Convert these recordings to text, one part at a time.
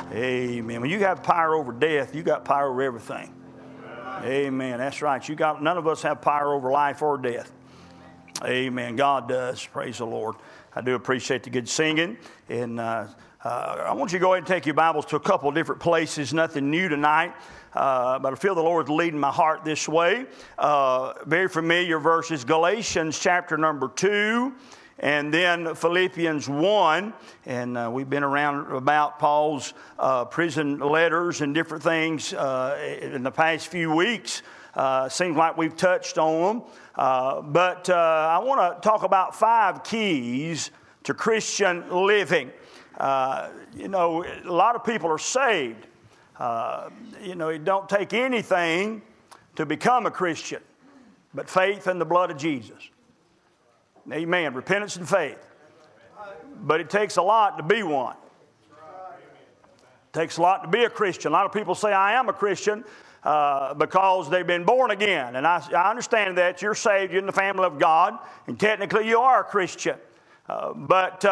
Amen. When you have power over death, you got power over everything. Amen. That's right. None of us have power over life or death. Amen. God does. Praise the Lord. I do appreciate the good singing. And I want you to go ahead and take your Bibles to a couple of different places. Nothing new tonight. But I feel the Lord's leading my heart this way. Very familiar verses. Galatians chapter number 2. And then Philippians 1, and we've been around about Paul's prison letters and different things in the past few weeks. Seems like we've touched on them. But I want to talk about 5 keys to Christian living. A lot of people are saved. It don't take anything to become a Christian but faith in the blood of Jesus. Amen. Repentance and faith. But it takes a lot to be one. It takes a lot to be a Christian. A lot of people say, I am a Christian because they've been born again. And I understand that. You're saved. You're in the family of God. And technically you are a Christian. But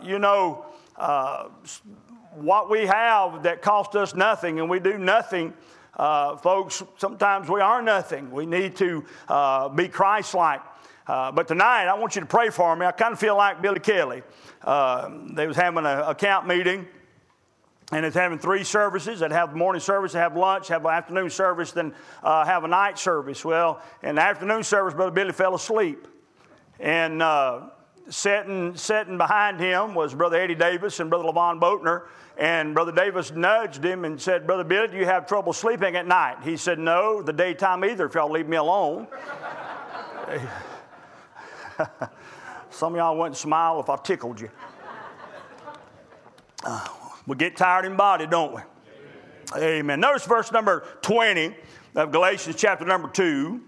what we have that cost us nothing and we do nothing, folks, sometimes we are nothing. We need to be Christ-like. But tonight, I want you to pray for me. I kind of feel like Billy Kelly. They was having a camp meeting, and it's having 3 services. They'd have the morning service, they have lunch, have an afternoon service, then have a night service. Well, in the afternoon service, Brother Billy fell asleep. And sitting behind him was Brother Eddie Davis and Brother Levon Boatner. And Brother Davis nudged him and said, Brother Billy, do you have trouble sleeping at night? He said, no, the daytime either, if y'all leave me alone. Some of y'all wouldn't smile if I tickled you. We get tired in body, don't we? Amen. Notice verse number 20 of Galatians chapter number 2.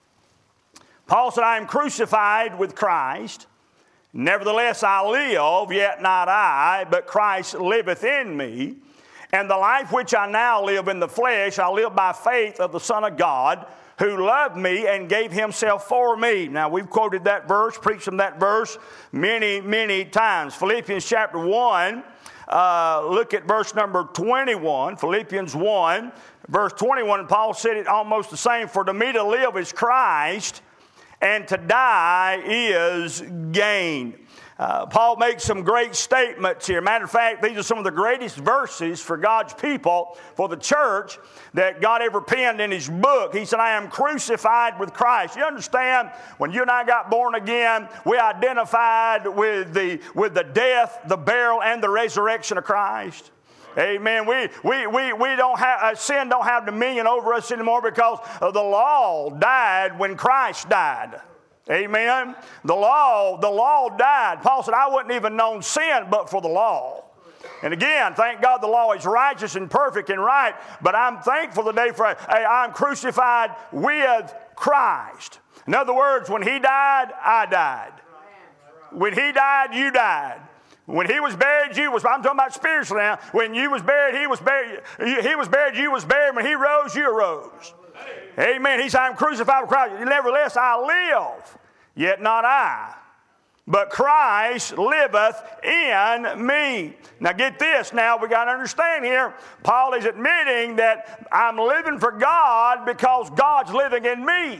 Paul said, I am crucified with Christ. Nevertheless I live, yet not I, but Christ liveth in me. And the life which I now live in the flesh, I live by faith of the Son of God, who loved me and gave himself for me. Now, we've quoted that verse, preached from that verse many, many times. Philippians chapter 1, look at verse number 21. Philippians 1, verse 21, Paul said it almost the same. For to me to live is Christ, and to die is gain. Paul makes some great statements here. Matter of fact, these are some of the greatest verses for God's people, for the church, that God ever penned in his book. He said, I am crucified with Christ. You understand, when you and I got born again, we identified with the death, the burial, and the resurrection of Christ. Amen. We don't have, sin don't have dominion over us anymore because the law died when Christ died. Amen. The law died. Paul said, I wouldn't even known sin but for the law. And again, thank God the law is righteous and perfect and right, but I'm thankful today for, hey, I'm crucified with Christ. In other words, when he died, I died. When he died, you died. When he was buried, you was. I'm talking about spiritually now. When you was buried, he was buried. He was buried, you was buried. When he rose, you arose. Amen. He said, I'm crucified with Christ. Nevertheless, I live, yet not I, but Christ liveth in me. Now get this. Now we got to understand here, Paul is admitting that I'm living for God because God's living in me.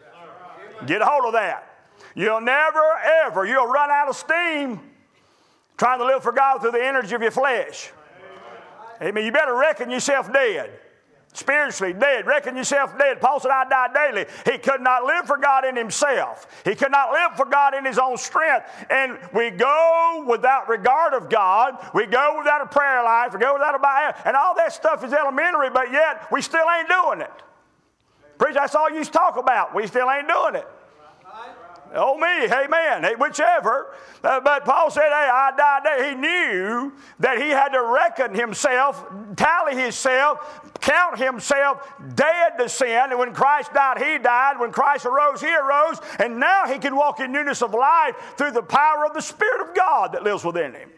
Get a hold of that. You'll never, ever, you'll run out of steam trying to live for God through the energy of your flesh. Amen. You better reckon yourself dead. Spiritually dead. Reckon yourself dead. Paul said, I die daily. He could not live for God in himself. He could not live for God in his own strength. And we go without regard of God. We go without a prayer life. We go without a Bible. And all that stuff is elementary, but yet we still ain't doing it. Preacher, that's all you used to talk about. We still ain't doing it. Oh me, amen, whichever. But Paul said, hey, I died there. He knew that he had to reckon himself, tally himself, count himself dead to sin. And when Christ died, he died. When Christ arose, he arose. And now he can walk in newness of life through the power of the Spirit of God that lives within him.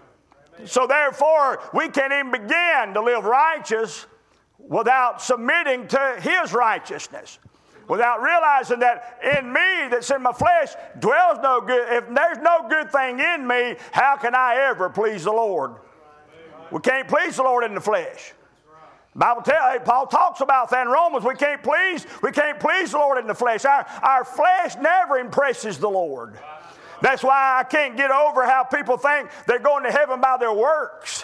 So therefore, we can't even begin to live righteous without submitting to his righteousness. Without realizing that in me, that's in my flesh, dwells no good. If there's no good thing in me, how can I ever please the Lord? We can't please the Lord in the flesh. Paul talks about that in Romans. We can't please the Lord in the flesh. Our flesh never impresses the Lord. That's why I can't get over how people think they're going to heaven by their works.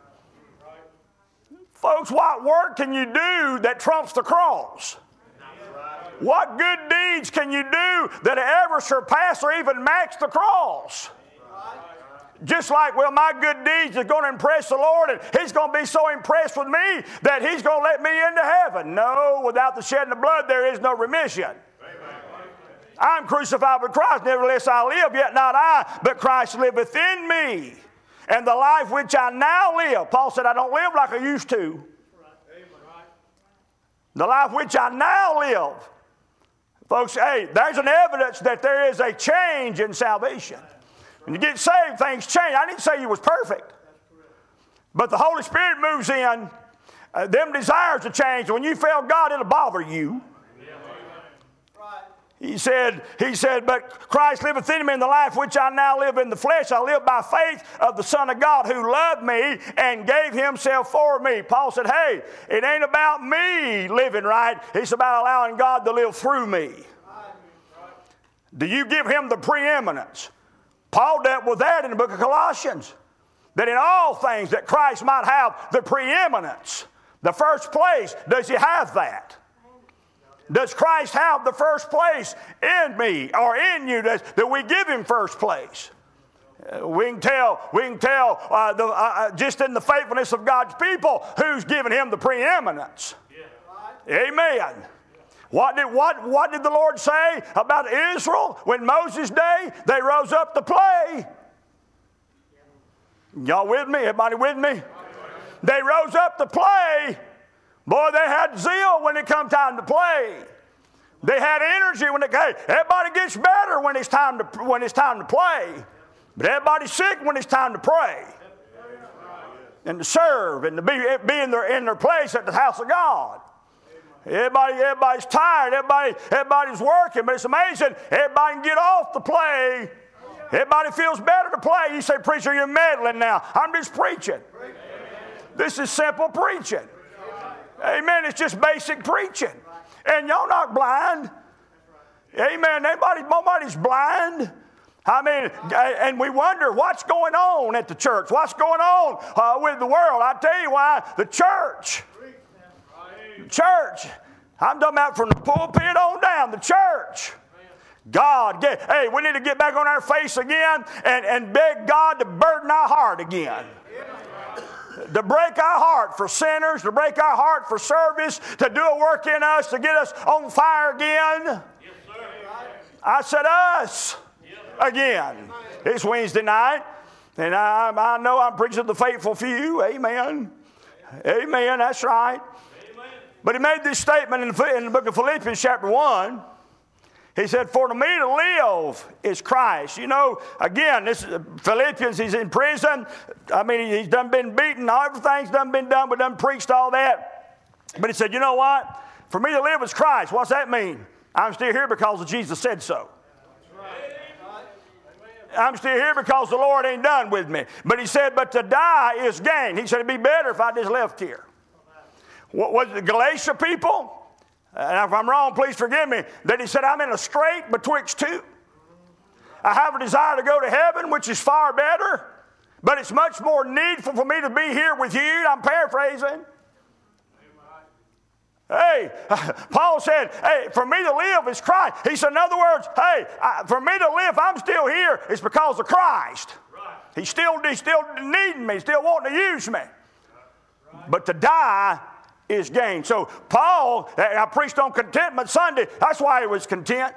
Folks, what work can you do that trumps the cross? What good deeds can you do that ever surpass or even match the cross? Just like, well, my good deeds is going to impress the Lord, and He's going to be so impressed with me that He's going to let me into heaven. No, without the shedding of blood, there is no remission. I'm crucified with Christ, nevertheless I live, yet not I, but Christ liveth in me. And the life which I now live, Paul said, I don't live like I used to. The life which I now live. Folks, hey, there's an evidence that there is a change in salvation. When you get saved, things change. I didn't say you was perfect. But the Holy Spirit moves in. Them desires to change. When you fail God, it'll bother you. He said, but Christ liveth in me, in the life which I now live in the flesh. I live by faith of the Son of God who loved me and gave Himself for me. Paul said, hey, it ain't about me living right. It's about allowing God to live through me. Do you give Him the preeminence? Paul dealt with that in the book of Colossians. That in all things that Christ might have the preeminence. The first place, does He have that? Does Christ have the first place in me or in you? That we give Him first place? We can tell just in the faithfulness of God's people who's given Him the preeminence. Yeah. Amen. What did the Lord say about Israel when Moses' day they rose up to play? Y'all with me? Everybody with me? They rose up to play. Boy, they had zeal when it come time to play. They had energy when it came. Everybody gets better when it's time to play. But everybody's sick when it's time to pray. And to serve and to be in their place at the house of God. Everybody's tired. Everybody's working. But it's amazing. Everybody can get off the play. Everybody feels better to play. You say, preacher, you're meddling now. I'm just preaching. This is simple preaching. Amen. It's just basic preaching. And y'all not blind. Amen. Nobody's blind. I mean, and we wonder what's going on at the church. What's going on with the world. I tell you why. The church. I'm talking about from the pulpit on down. The church. God. Hey, we need to get back on our face again and beg God to burden our heart again. To break our heart for sinners, to break our heart for service, to do a work in us, to get us on fire again. Yes, sir. I said us again. It's Wednesday night, and I know I'm preaching to the faithful few. Amen. Amen, that's right. Amen. But he made this statement in the book of Philippians chapter 1. He said, for to me to live is Christ. You know, again, this is Philippians, he's in prison. I mean, he's done been beaten. Everything's done been done, but done preached all that. But he said, you know what? For me to live is Christ. What's that mean? I'm still here because Jesus said so. I'm still here because the Lord ain't done with me. But he said, but to die is gain. He said, it'd be better if I just left here. What was the Galatia people? And if I'm wrong, please forgive me, that he said, I'm in a strait betwixt two. I have a desire to go to heaven, which is far better, but it's much more needful for me to be here with you. I'm paraphrasing. Hey, Paul said, hey, for me to live is Christ. He said, in other words, hey, for me to live, I'm still here, it's because of Christ. He's still needing me, still wanting to use me. But to die is gain. So Paul, I preached on contentment Sunday. That's why he was content.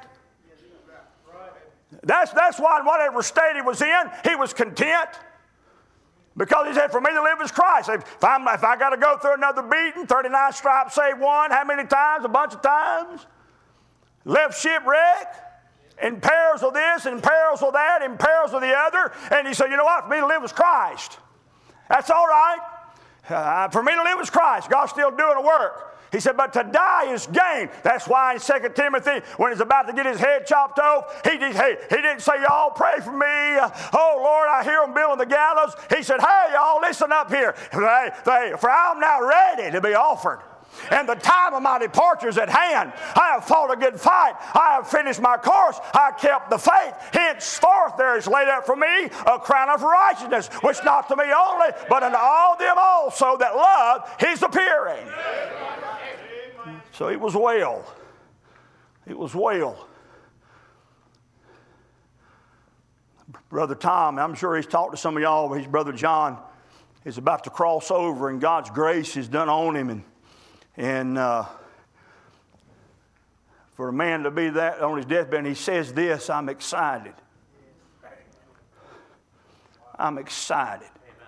That's why in whatever state he was in, he was content. Because he said, for me to live is Christ. If I got to go through another beating, 39 stripes, save one, how many times? A bunch of times. Left shipwreck, in perils of this, in perils of that, in perils of the other. And he said, you know what? For me to live is Christ. That's all right. For me to live is Christ. God's still doing the work. He said, but to die is gain. That's why in 2 Timothy, when he's about to get his head chopped off, he didn't say, y'all pray for me. Oh, Lord, I hear them building the gallows. He said, hey, y'all, listen up here. For I'm now ready to be offered. And the time of my departure is at hand. I have fought a good fight. I have finished my course. I kept the faith. Henceforth there is laid up for me a crown of righteousness, which not to me only, but unto all them also that love his appearing. So it was well. It was well. Brother Tom, I'm sure he's talked to some of y'all, but his brother John is about to cross over, and God's grace is done on him. And for a man to be that on his deathbed, and he says this, I'm excited. I'm excited.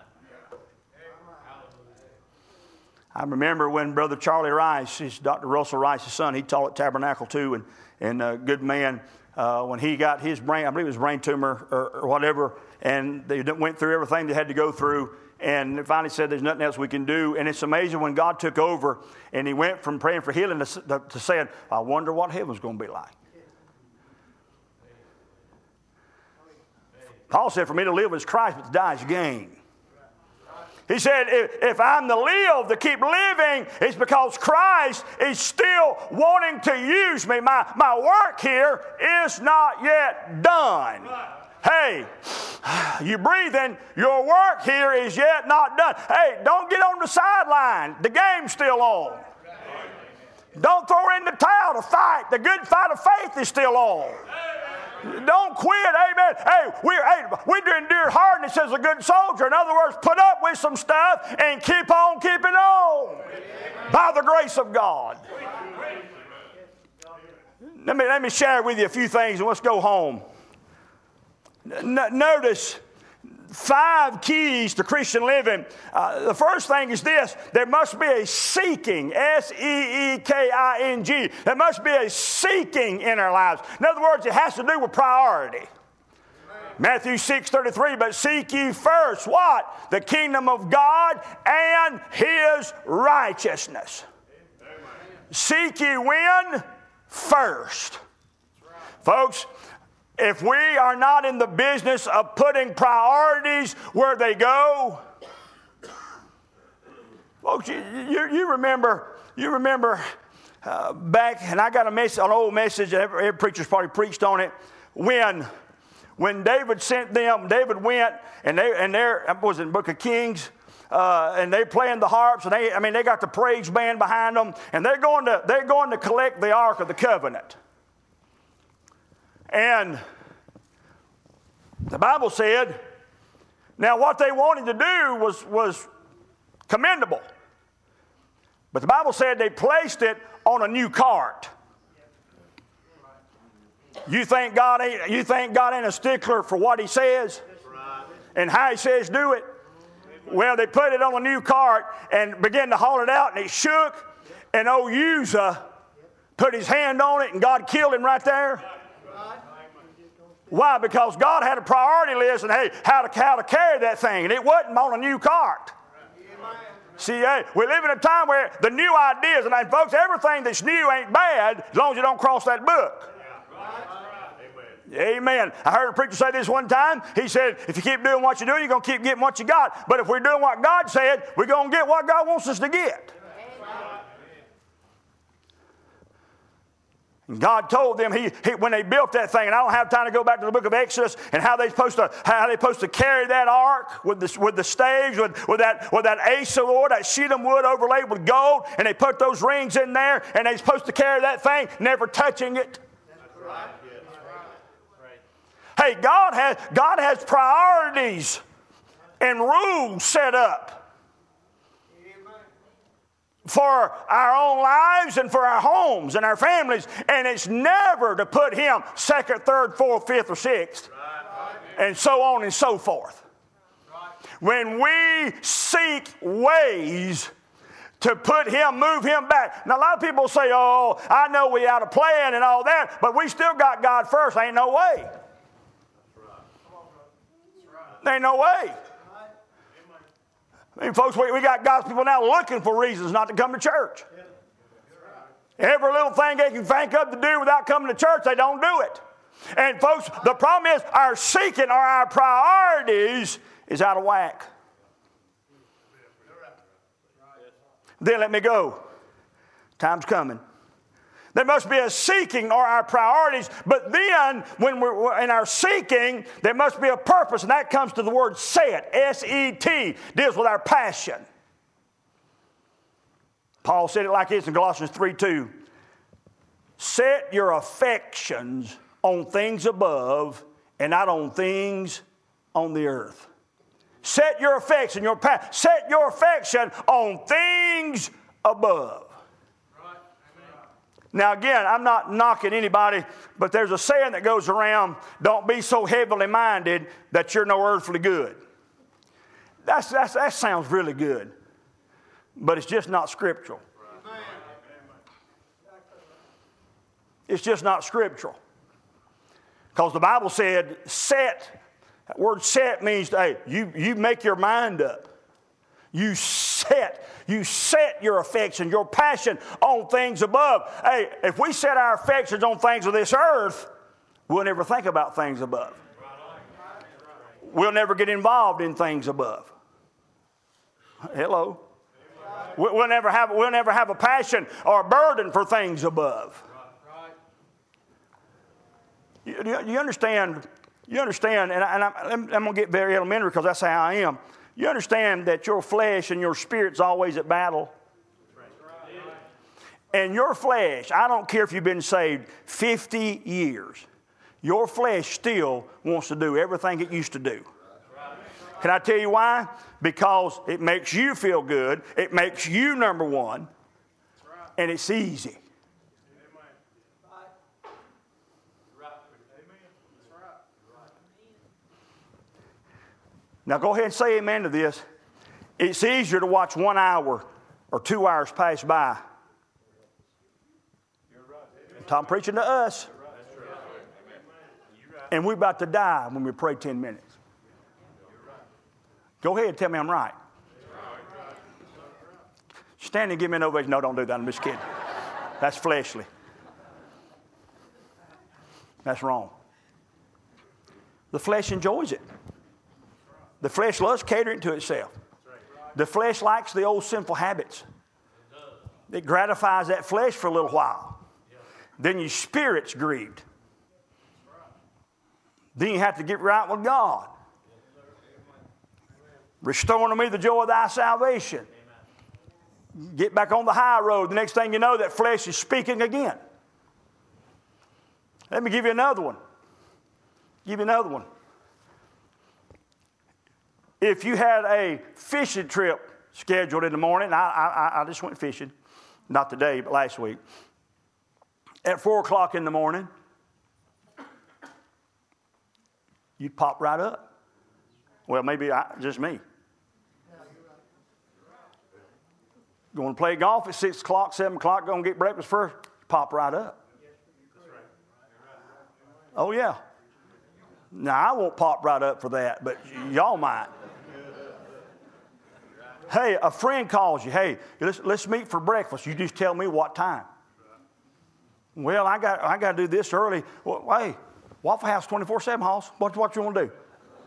I remember when Brother Charlie Rice, he's Dr. Russell Rice's son, he taught at Tabernacle too, and a good man, when he got his brain, I believe it was brain tumor or whatever, and they went through everything they had to go through, and they finally said there's nothing else we can do. And it's amazing when God took over and he went from praying for healing to saying, I wonder what heaven's going to be like. Paul said, for me to live is Christ, but to die is gain. He said, if I'm to live, to keep living, it's because Christ is still wanting to use me. My work here is not yet done. Hey, you breathing, your work here is yet not done. Hey, don't get on the sideline. The game's still on. Don't throw in the towel to fight. The good fight of faith is still on. Don't quit, amen. Hey, we endure hardness as a good soldier. In other words, put up with some stuff and keep on keeping on by the grace of God. Let me share with you a few things and let's go home. Notice 5 keys to Christian living. The first thing is this: there must be a seeking, S-E-E-K-I-N-G. There must be a seeking in our lives. In other words, it has to do with priority. Amen. Matthew 6:33, but seek ye first what? The kingdom of God and his righteousness. Amen. Seek ye when? First. Right. Folks, if we are not in the business of putting priorities where they go, folks, you remember back, and I got an old message, every preacher's probably preached on it, when David sent them, David went, and there was in the book of Kings, and they playing the harps, and they got the praise band behind them, and they're going to collect the Ark of the Covenant. And the Bible said, now what they wanted to do was commendable. But the Bible said they placed it on a new cart. You think God ain't a stickler for what he says and how he says do it? Well, they put it on a new cart and began to haul it out, and it shook, and old Uzzah put his hand on it, and God killed him right there. Why? Because God had a priority list and hey, how to carry that thing, and it wasn't on a new cart. See, we live in a time where the new ideas, and folks, everything that's new ain't bad as long as you don't cross that book. Amen. I heard a preacher say this one time. He said, if you keep doing what you're doing, you're going to keep getting what you got. But if we're doing what God said, we're going to get what God wants us to get. And God told them when they built that thing, and I don't have time to go back to the book of Exodus and how they're supposed to carry that ark with the staves, with that Asa wood, that shittim wood overlaid with gold, and they put those rings in there, and they're supposed to carry that thing, never touching it. That's right. Hey, God has priorities and rules set up for our own lives and for our homes and our families, and it's never to put him second, third, fourth, fifth, or sixth, and so on and so forth. When we seek ways to move him back. Now, a lot of people say, oh, I know we out of plan and all that, but we still got God first. Ain't no way. Ain't no way. I mean, folks, we got God's people now looking for reasons not to come to church. Every little thing they can think of to do without coming to church, they don't do it. And folks, the problem is our seeking or our priorities is out of whack. Then let me go. Time's coming. There must be a seeking or our priorities, but then when we're in our seeking, there must be a purpose, and that comes to the word set, S-E-T, deals with our passion. Paul said it like this in Galatians 3:2. Set your affections on things above and not on things on the earth. Set your affection, set your affection on things above. Now again, I'm not knocking anybody, but there's a saying that goes around, don't be so heavenly minded that you're no earthly good. That sounds really good, but it's just not scriptural. It's just not scriptural. Because the Bible said set, that word set means, hey, you make your mind up. You set your affection, your passion on things above. Hey, if we set our affections on things of this earth, we'll never think about things above. We'll never get involved in things above. Hello. We'll never have a passion or a burden for things above. You understand? You understand, and I'm going to get very elementary because that's how I am. You understand that your flesh and your spirit's always at battle? And your flesh, I don't care if you've been saved 50 years, your flesh still wants to do everything it used to do. Can I tell you why? Because it makes you feel good, it makes you number one, and it's easy. Now go ahead and say amen to this. It's easier to watch 1 hour or 2 hours pass by. I'm preaching to us. And we're about to die when we pray 10 minutes. Go ahead and tell me I'm right. Stand and give me an ovation. No, don't do that. I'm just kidding. That's fleshly. That's wrong. The flesh enjoys it. The flesh loves catering to itself. The flesh likes the old sinful habits. It gratifies that flesh for a little while. Then your spirit's grieved. Then you have to get right with God. Restore unto me the joy of thy salvation. Get back on the high road. The next thing you know, that flesh is speaking again. Let me give you another one. If you had a fishing trip scheduled in the morning, I just went fishing, not today, but last week, at 4 o'clock in the morning, you'd pop right up. Well, maybe just me. Going to play golf at 6 o'clock, 7 o'clock, going to get breakfast first, pop right up. Oh, yeah. Now, I won't pop right up for that, but y'all might. Hey, a friend calls you. Hey, let's meet for breakfast. You just tell me what time. Well, I got to do this early. Well, hey, Waffle House 24/7, Hoss. What you want to do?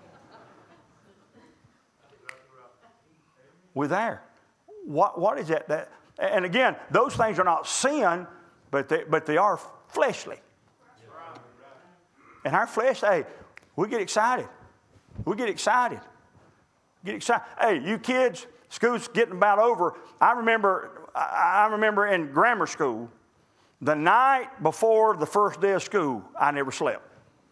We're there. What is that? And again, those things are not sin, but they are fleshly. And our flesh, hey, we get excited. Hey, you kids, school's getting about over. I remember in grammar school, the night before the first day of school, I never slept.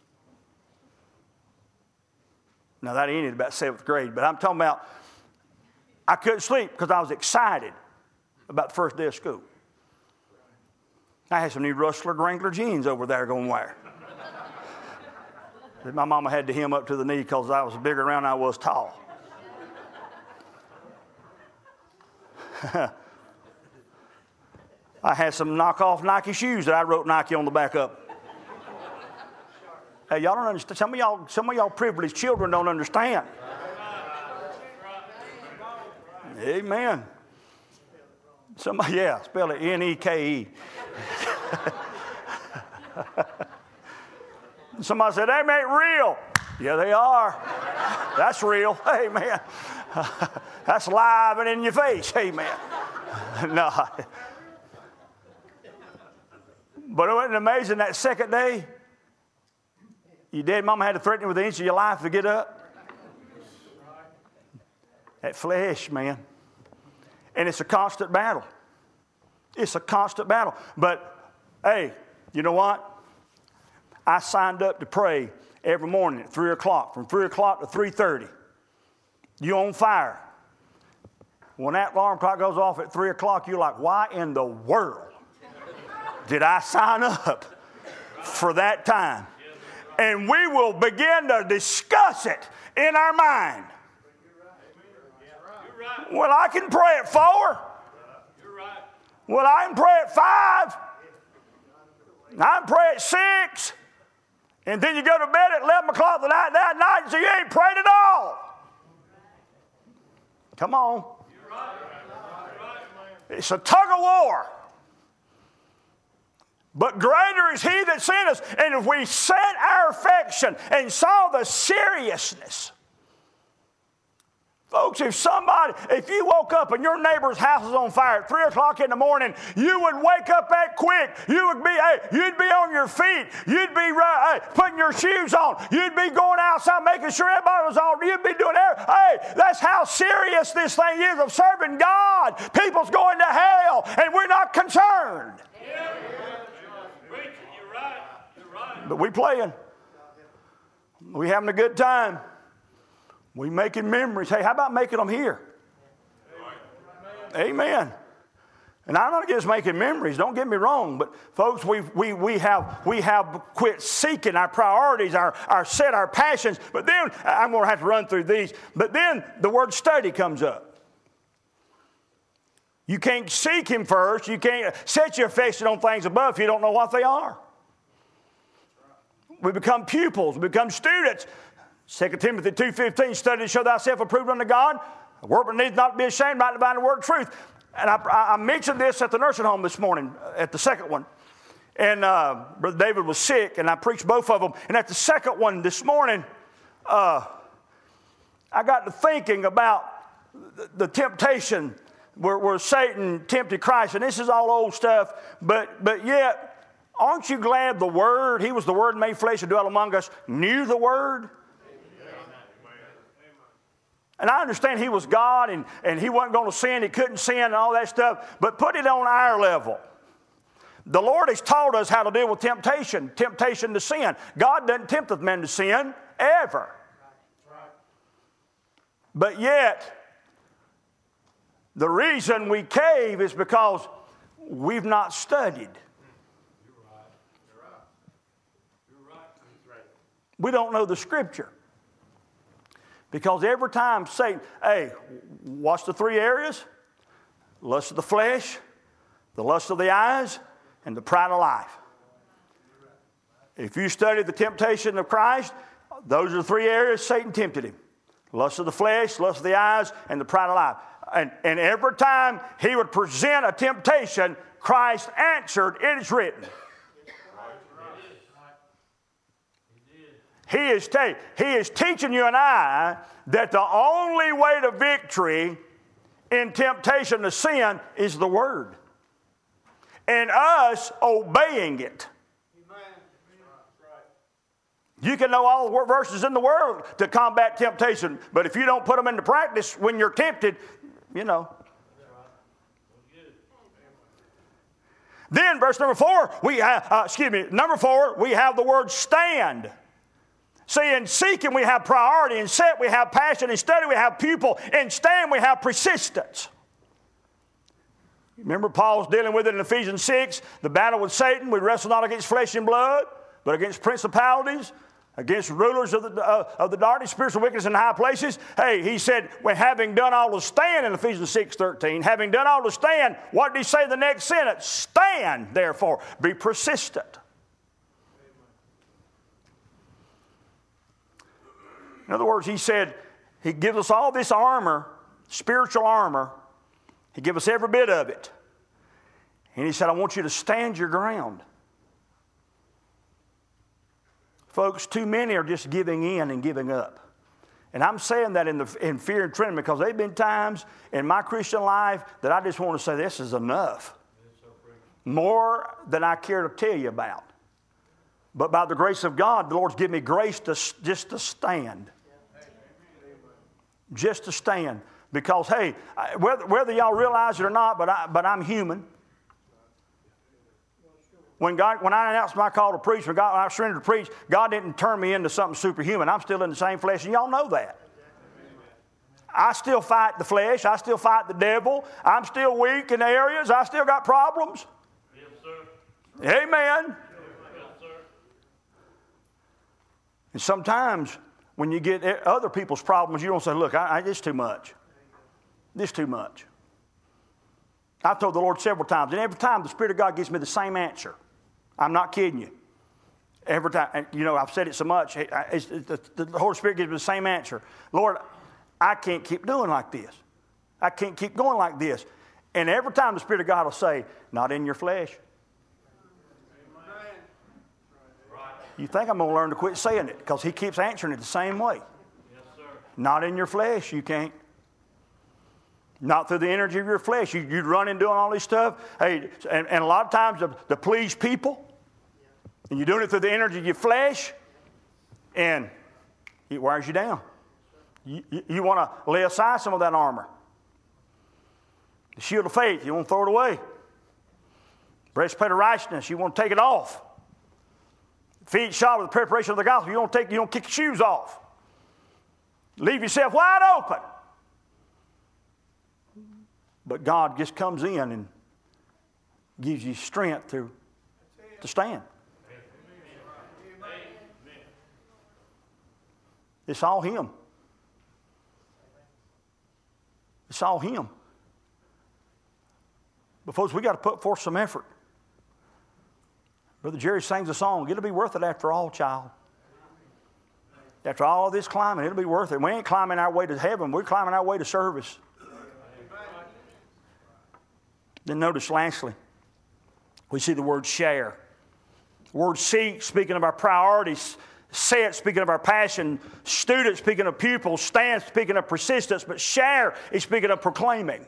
Now, that ended about 7th grade, but I'm talking about I couldn't sleep because I was excited about the first day of school. I had some new Rustler Wrangler jeans over there going to wear. My mama had to hem up to the knee because I was bigger around than I was tall. I had some knockoff Nike shoes that I wrote Nike on the back up. Hey, y'all don't understand. Some of y'all privileged children don't understand. Amen. Somebody, yeah, spell it N-E-K-E. Somebody said, they ain't real. Yeah, they are. That's real. Amen. That's live and in your face. Amen. No. But it wasn't amazing that second day, your dead mama had to threaten you with the inch of your life to get up. That flesh, man. And it's a constant battle. It's a constant battle. But, hey, you know what? I signed up to pray every morning at 3 o'clock, from 3 o'clock to 3:30. You on fire. When that alarm clock goes off at 3 o'clock, you're like, why in the world did I sign up for that time? And we will begin to discuss it in our mind. Well, I can pray at 4. Well, I can pray at 5. I can pray at 6. And then you go to bed at 11 o'clock that night, so you ain't prayed at all. Come on. It's a tug of war. But greater is he that sent us. And if we set our affection and saw the seriousness. Folks, if you woke up and your neighbor's house is on fire at 3 o'clock in the morning, you would wake up that quick. You'd be on your feet. You'd be putting your shoes on. You'd be going outside making sure everybody was on. You'd be doing everything. Hey, that's how serious this thing is of serving God. People's going to hell, and we're not concerned. Yeah. You're right. But we playing. We having a good time. We making memories. Hey, how about making them here? Amen. And I'm not against making memories. Don't get me wrong. But folks, we have quit seeking our priorities, our passions. But then I'm going to have to run through these. But then the word study comes up. You can't seek Him first. You can't set your affection on things above if you don't know what they are. We become pupils. We become students. 2 Timothy 2:15, study to show thyself approved unto God. A workman needs not to be ashamed, right dividing the word of truth. And I mentioned this at the nursing home this morning, at the second one. And Brother David was sick, and I preached both of them. And at the second one this morning, I got to thinking about the temptation where Satan tempted Christ. And this is all old stuff, but yet, aren't you glad the Word, He was the Word made flesh and dwelt among us, knew the Word? And I understand He was God and He wasn't going to sin, He couldn't sin and all that stuff, but put it on our level. The Lord has taught us how to deal with temptation to sin. God doesn't tempt men to sin, ever. But yet, the reason we cave is because we've not studied. We don't know the Scripture. Because every time Satan, hey, what's the 3 areas? Lust of the flesh, the lust of the eyes, and the pride of life. If you study the temptation of Christ, those are the 3 areas Satan tempted Him. Lust of the flesh, lust of the eyes, and the pride of life. And every time He would present a temptation, Christ answered, it is written. He is teaching you and I that the only way to victory in temptation to sin is the Word. And us obeying it. You can know all the verses in the world to combat temptation, but if you don't put them into practice when you're tempted, you know. Then verse number 4, number 4, we have the word stand. See, in seeking we have priority, in set we have passion, in study we have pupil, in stand we have persistence. Remember Paul's dealing with it in Ephesians 6, the battle with Satan. We wrestle not against flesh and blood, but against principalities, against rulers of the darkness, spiritual wickedness in high places. Hey, he said, when having done all to stand in Ephesians 6:13, having done all to stand, what did he say in the next sentence? Stand, therefore, be persistent. In other words, he said, he gives us all this armor, spiritual armor, He gave us every bit of it. And he said, I want you to stand your ground. Folks, too many are just giving in and giving up. And I'm saying that in fear and trembling because there have been times in my Christian life that I just want to say this is enough. More than I care to tell you about. But by the grace of God, the Lord's given me grace just to stand. Just to stand. Because, hey, whether y'all realize it or not, but I'm human. When I announced my call to preach, when I surrendered to preach, God didn't turn me into something superhuman. I'm still in the same flesh, and y'all know that. I still fight the flesh. I still fight the devil. I'm still weak in areas. I still got problems. Yes, sir. Amen. Yes, sir. And sometimes when you get other people's problems, you don't say, look, it's too much. This too much. I've told the Lord several times, and every time the Spirit of God gives me the same answer. I'm not kidding you. Every time, and you know, I've said it so much, the Holy Spirit gives me the same answer. Lord, I can't keep doing like this. I can't keep going like this. And every time the Spirit of God will say, not in your flesh. You think I'm going to learn to quit saying it because he keeps answering it the same way. Yes, sir. Not in your flesh, you can't. Not through the energy of your flesh. You'd run in doing all this stuff. Hey, and a lot of times to please people. And you're doing it through the energy of your flesh. And it wears you down. You want to lay aside some of that armor. The shield of faith, you want to throw it away. Breastplate of righteousness, you want to take it off. Feet shod with the preparation of the gospel, you don't kick your shoes off. Leave yourself wide open. But God just comes in and gives you strength to stand. It's all Him. It's all Him. But folks, we got to put forth some effort. Brother Jerry sings a song, it'll be worth it after all, child. After all this climbing, it'll be worth it. We ain't climbing our way to heaven, we're climbing our way to service. Then notice lastly, we see the word share. The word seek, speaking of our priorities. Set, speaking of our passion. Student, speaking of pupils. Stand, speaking of persistence. But share is speaking of proclaiming.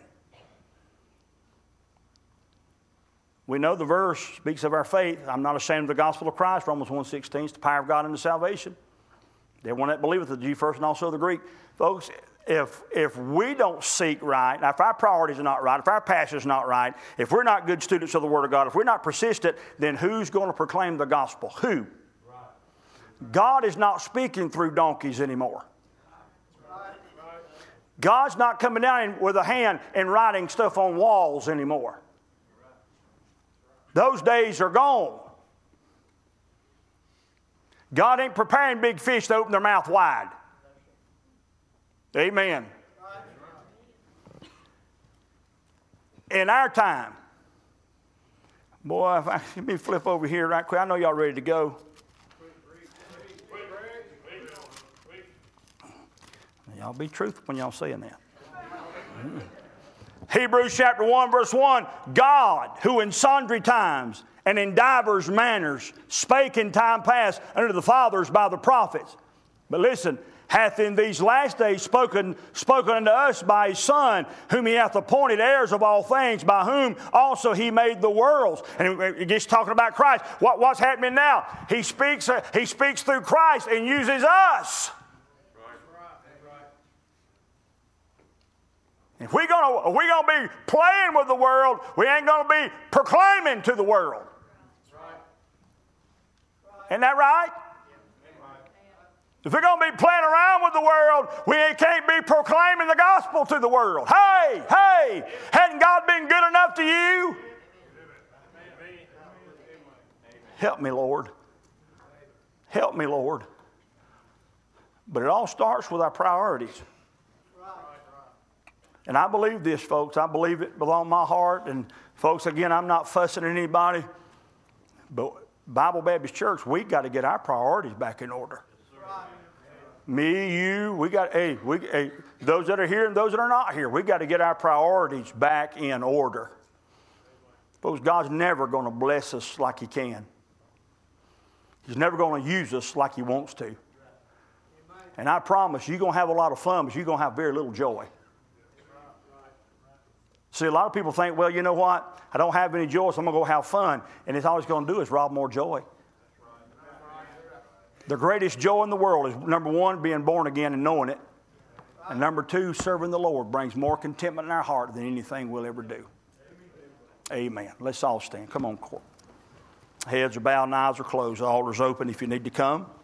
We know the verse speaks of our faith. I'm not ashamed of the gospel of Christ. Romans 1:16 is the power of God unto salvation. Everyone that believeth, the Jew first and also the Greek. Folks, if we don't seek right, now if our priorities are not right, if our passion is not right, if we're not good students of the Word of God, if we're not persistent, then who's going to proclaim the gospel? Who? God is not speaking through donkeys anymore. God's not coming down with a hand and writing stuff on walls anymore. Those days are gone. God ain't preparing big fish to open their mouth wide. Amen. In our time, boy, let me flip over here right quick. I know y'all ready to go. Y'all be truthful when y'all saying that. Hebrews chapter 1, verse 1. God, who in sundry times and in divers manners spake in time past unto the fathers by the prophets. But listen, hath in these last days spoken unto us by His Son, whom He hath appointed heirs of all things, by whom also He made the worlds. And it gets talking about Christ. What's happening now? He speaks through Christ and uses us. If we're gonna be playing with the world, we ain't gonna be proclaiming to the world. Isn't that right? If we're going to be playing around with the world, we can't be proclaiming the gospel to the world. Hey, hadn't God been good enough to you? Help me, Lord. Help me, Lord. But it all starts with our priorities. And I believe this, folks. I believe it with all my heart. And folks, again, I'm not fussing at anybody. But Bible Baptist Church, we got to get our priorities back in order. Me, you, those that are here and those that are not here, we got to get our priorities back in order. Because God's never going to bless us like He can. He's never going to use us like He wants to. And I promise you're going to have a lot of fun, but you're going to have very little joy. See, a lot of people think, well, you know what? I don't have any joy, so I'm going to go have fun. And it's all it's going to do is rob more joy. The greatest joy in the world is, number one, being born again and knowing it. And number two, serving the Lord brings more contentment in our heart than anything we'll ever do. Amen. Let's all stand. Come on, court. Heads are bowed and eyes are closed. The altar's open if you need to come.